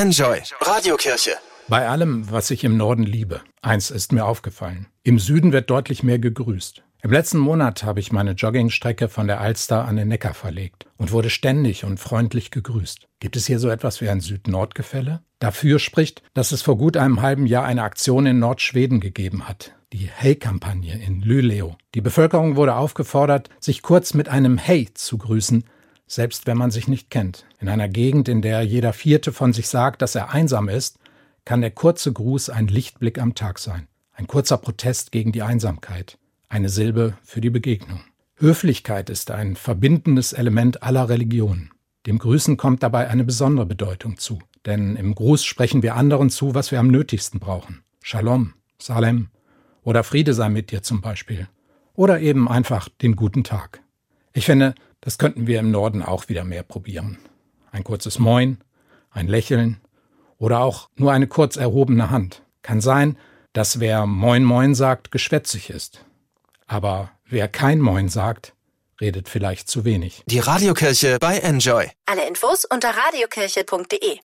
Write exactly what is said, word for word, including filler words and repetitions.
Enjoy Radiokirche. Bei allem, was ich im Norden liebe, eins ist mir aufgefallen. Im Süden wird deutlich mehr gegrüßt. Im letzten Monat habe ich meine Joggingstrecke von der Alster an den Neckar verlegt und wurde ständig und freundlich gegrüßt. Gibt es hier so etwas wie ein Süd-Nord-Gefälle? Dafür spricht, dass es vor gut einem halben Jahr eine Aktion in Nordschweden gegeben hat. Die Hej-Kampagne in Luleå. Die Bevölkerung wurde aufgefordert, sich kurz mit einem Hey zu grüßen, selbst wenn man sich nicht kennt. In einer Gegend, in der jeder Vierte von sich sagt, dass er einsam ist, kann der kurze Gruß ein Lichtblick am Tag sein. Ein kurzer Protest gegen die Einsamkeit. Eine Silbe für die Begegnung. Höflichkeit ist ein verbindendes Element aller Religionen. Dem Grüßen kommt dabei eine besondere Bedeutung zu. Denn im Gruß sprechen wir anderen zu, was wir am nötigsten brauchen. Shalom, Salem oder Friede sei mit dir zum Beispiel. Oder eben einfach den guten Tag. Ich finde, das könnten wir im Norden auch wieder mehr probieren. Ein kurzes Moin, ein Lächeln oder auch nur eine kurz erhobene Hand. Kann sein, dass wer Moin Moin sagt, geschwätzig ist. Aber wer kein Moin sagt, redet vielleicht zu wenig. Die Radiokirche bei Enjoy. Alle Infos unter radiokirche punkt de.